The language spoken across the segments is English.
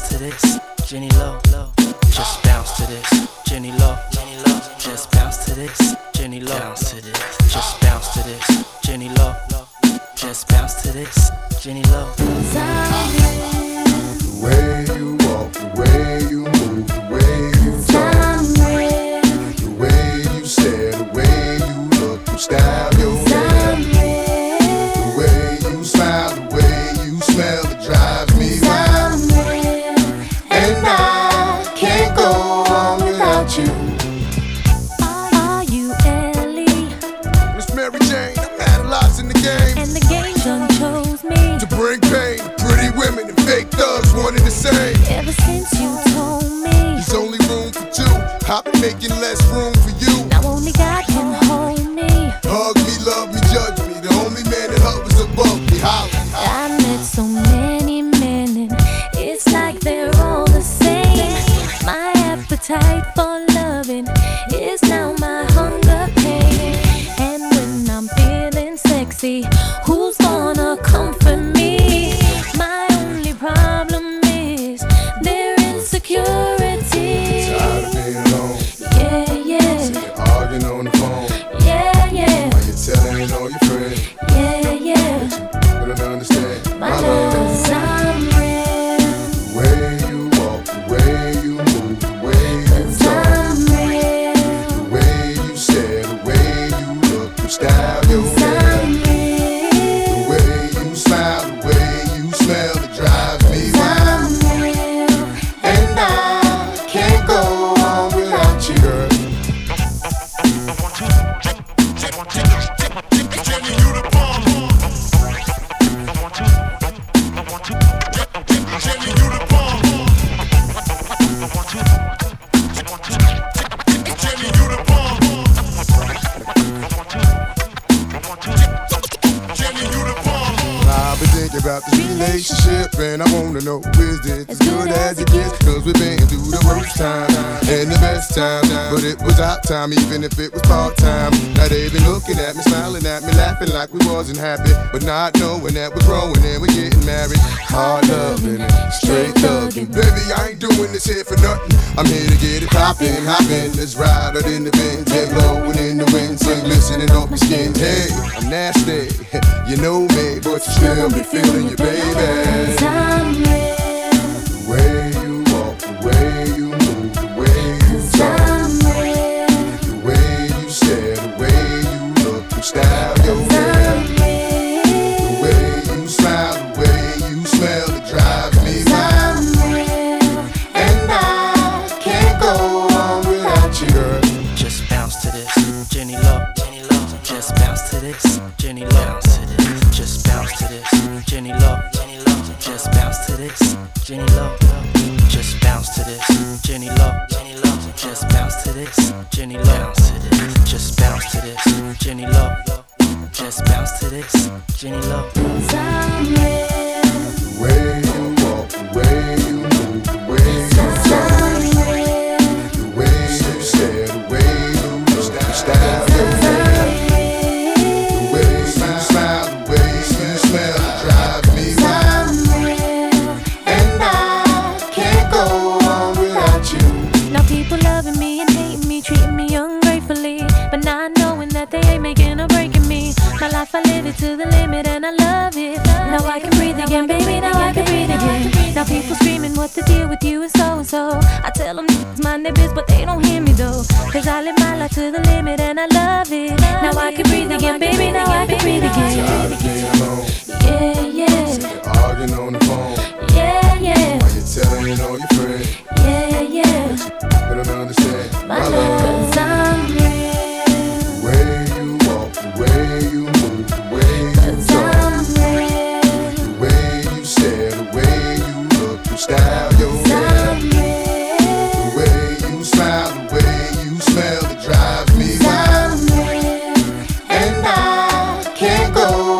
bounce to this, Jenny Low. Just bounce to this, Jenny Low. Just bounce to this, Jenny Low. Just bounce to this, Jenny Low. Just bounce to this, Jenny Low. The way you walk, the way you move, the way you talk, the way you stare, the way you look, you style your hair, the way you smile, the way you smell, it drives me wild. And I can't go on without you. Are you Ellie? Miss Mary Jane, I'm at lots in the game. And the game done chose me To bring pain, pretty women and fake thugs wanting the same. ever since you told me. There's only room for two. I've been making less room for you. Now only God can hold me. Hug me, love me, judge me. The only man that hovers above me. Holler. I met so many men and it's like they're all the same. My appetite for loving is now my hunger pain. And when I'm feeling sexy, who's gonna comfort me? My only problem is their insecurity. Tired of being alone. Yeah, yeah, Sick of arguing on the phone. yeah, yeah, While you're telling all your friends. yeah, yeah. You don't understand My love, 'cause I'm real. The way you walk, the way you move, the way you talk, I'm real. the way you stare, the way you look, you style your hair, I'm real. the way you smile, the way you smell, it drives me wild. I'm real. And I can't go on without you, girl. I've been thinking about this relationship, and I wanna know, is this as good as it gets? Cause we've been through the worst time and the best time, but it was our time, even if it was part-time. Now they been looking at me, smiling at me, laughing like we wasn't happy, but not knowing that we're growing and we're getting married. Hard loving and straight thugging. Baby, I ain't doing this here for nothing. I'm here to get it poppin', hoppin'. Let's ride out in the Benz, head blowing in the wind, sun glistening off my skin. Hey, I'm nasty, you know me, but you still be feeling your baby. I'm real. The way you walk, the way you move, the way you talk, I'm real. the way you stare, the way you look, you style your hair, I'm real. the way you smile, the way you smell, it drives me wild. I'm real. And I can't go on without you, girl. Just bounce to this, Jenny Low. Just bounce to this, Jenny Low. Just bounce to this, Jenny Low. Just bounce to this, Jenny Low. Just bounce to this, Jenny Low. Just bounce to this, Jenny Low. Just bounce to this, Jenny Low. Just bounce to this, Jenny Low. I'm real. The way you walk, the way you move, the way you talk, I'm real. the way you stare, the way you look, you style your hair, the way you smile, the way you smell, it drives me wild. I'm real. And I can't go on without you. Now people loving me and hating me, treating me ungratefully, but not knowing that they ain't making or breaking me. My life, I live it to the limit and I love it. Now I can breathe again, baby, now I can breathe again. Now people screaming, what's the deal with you and so. I tell them it's mind their biz, but they don't hear me though. Cause I live my life to the limit and I love it. Now I can breathe again, baby, now I can breathe Tired again. of being alone, Yeah, yeah, sick of arguing on the phone. yeah, yeah, While you're telling all your friends, yeah, yeah. they don't understand My love, 'cause I'm real. The way you walk, the way you move, the way you talk, I'm real. the way you stare, the way you look, you style your hair, I'm real. the way you smile, the way you smell, it drives me wild. I'm real. And I can't go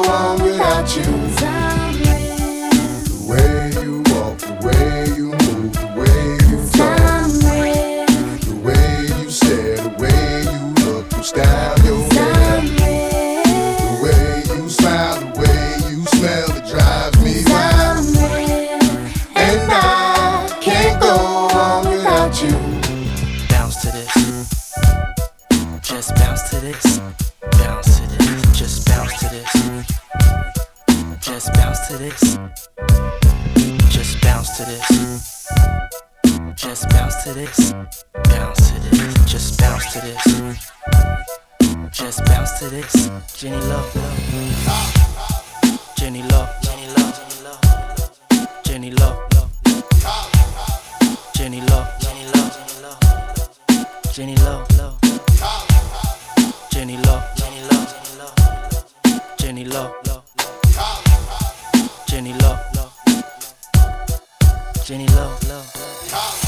just bounce to this, bounce to this, just bounce to this, just bounce to this. Jenny Love, Jenny Love, Jenny Love, Jenny Love, Jenny Love, Jenny Love, Jenny Love, Jenny Love, Jenny Love, Jenny Love, Jenny Love, Jenny Love.